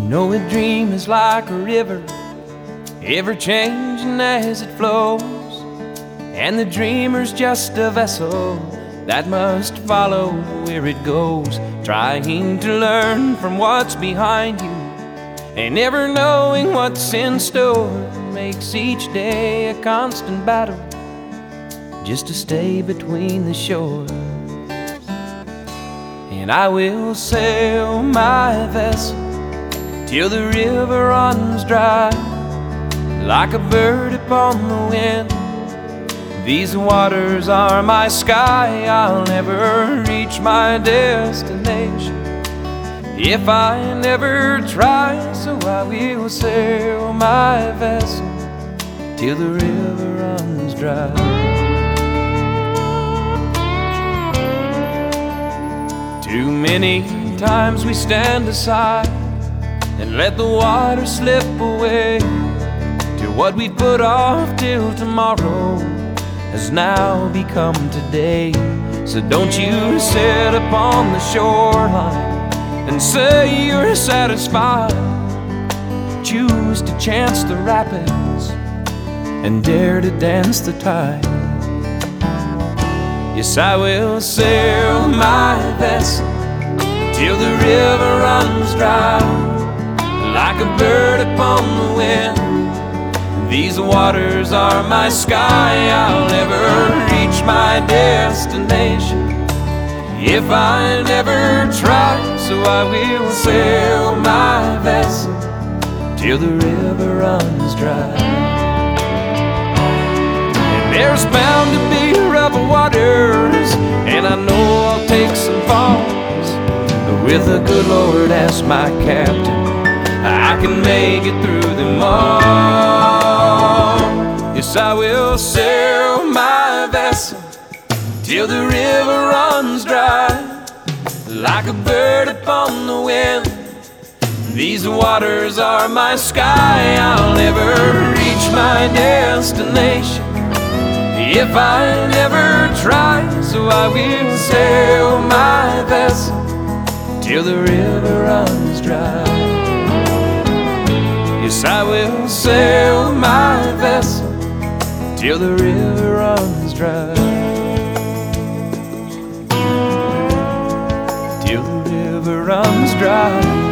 know a dream is like a river, ever changing as it flows, and the dreamer's just a vessel that must follow where it goes, trying to learn from what's behind you and never knowing what's in store. Makes each day a constant battle just to stay between the shores. And I will sail my vessel till the river runs dry, like a bird upon the wind. These waters are my sky, I'll never reach my destination if I never try. So I will sail my vessel till the river runs dry. Too many times we stand aside and let the water slip away till what we put off till tomorrow has now become today. So don't you sit upon the shoreline and say you're satisfied. Choose to chance the rapids and dare to dance the tide. Yes, I will sail my vessel till the river runs dry, like a bird upon the wind. These waters are my sky, I'll never reach my destination if I never try. So I will sail my vessel till the river runs dry. And there's bound to be rough waters, and I know I'll take some falls, but with the good Lord as my captain, I can make it through them all. Yes, I will sail my vessel till the river runs dry, like a bird upon the wind. These waters are my sky, I'll never reach my destination if I never try. So I will sail my vessel till the river runs dry. Yes, I will sail my vessel till the river runs dry. Till the river runs dry.